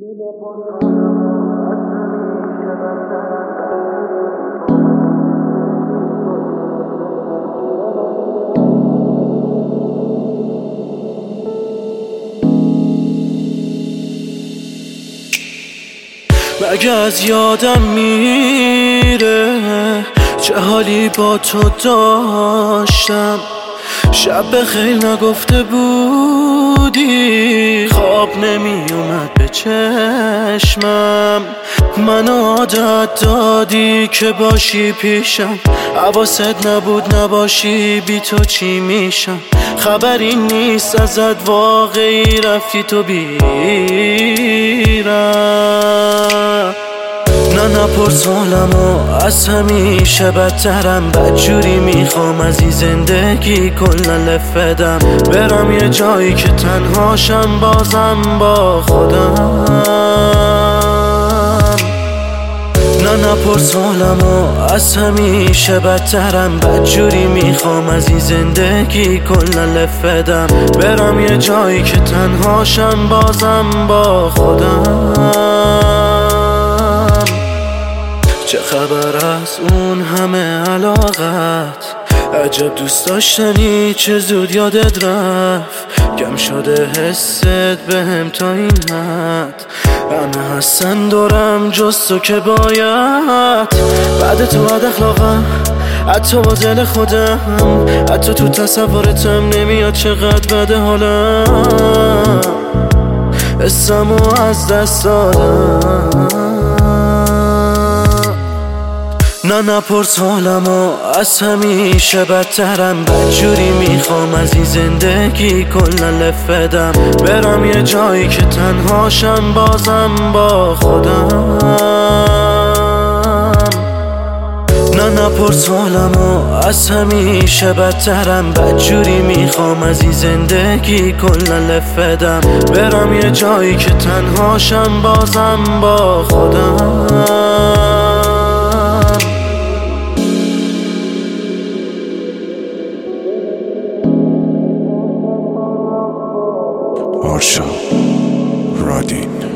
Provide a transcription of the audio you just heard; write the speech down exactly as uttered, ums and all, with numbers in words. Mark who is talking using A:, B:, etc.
A: مگه از یادم میره چه حالی با تو داشتم؟ شب بخیر نگفته بودی، خواب نمی اومد به چشمم. منو عادت دادی که باشی پیشم، حواست نبود نباشی بی تو چی میشم. خبری نیست ازت واقعی رفتی تو بیرم. نه نپرس حالمو از همیشه بدترم، بدجوری میخوام از این زندگی کلا لفدم. برم یه جایی که تنهاشم بازم با خودم. نه نپرس حالمو از همیشه بدترم، بدجوری میخوام از این زندگی کلا لفدم. برم یه جایی که تنهاشم بازم با خودم. چه خبر از اون همه علاقت؟ عجب دوست داشتنی چه زود یادت رفت. کم شده حست بهم تا این حد، همه هستن دورم جز تو که باید. بعد تو بد اخلاقم، حتی با دل خودم، حتی تو تصورتم نمیاد چقدر بده حالم. حسمو از دست دادم. نه نپرس حالمو از همیشه بدترم، بدجوری میخوام از این زندگی کلا لفدم. برم یه جایی که تنهاشم بازم با خودم. نه نپرس حالمو از همیشه بدترم، بدجوری میخوام از این زندگی کلا لفدم. برم یه جایی که تنهاشم بازم با خودم.
B: آرشا رادین